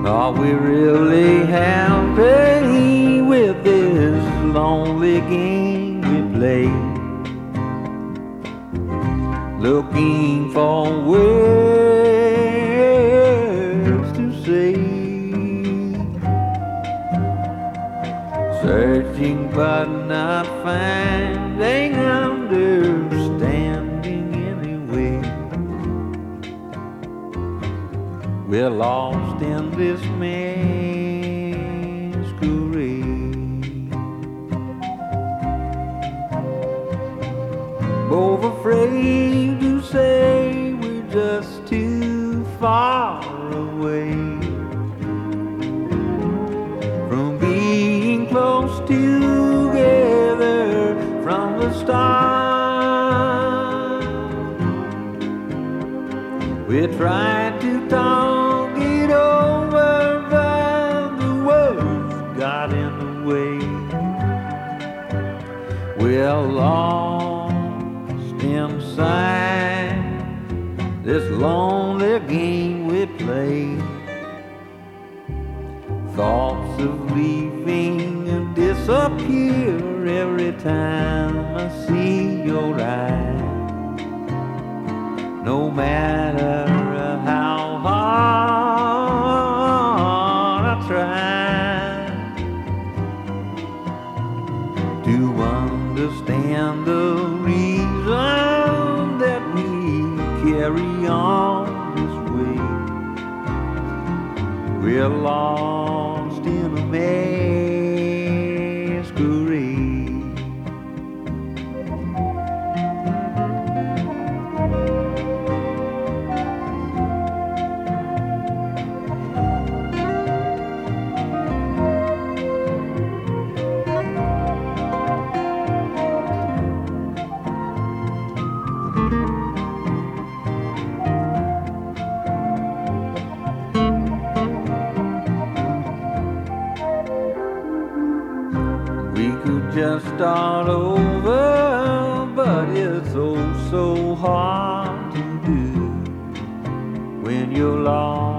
Are we really happy with this lonely game we play? Looking for words to say, searching but not finding understanding anyway. We're lost in this masquerade, both afraid to say we're just too far away from being close together from the start. We tried to talk it over, but the words got in the way. We're lost inside this lonely game we play. Thoughts of leaving and disappear every time I see your eyes. No matter how hard I try to understand the reason that we carry on this way. We're lost in a masquerade. Just start over, but it's oh so hard to do when you're lost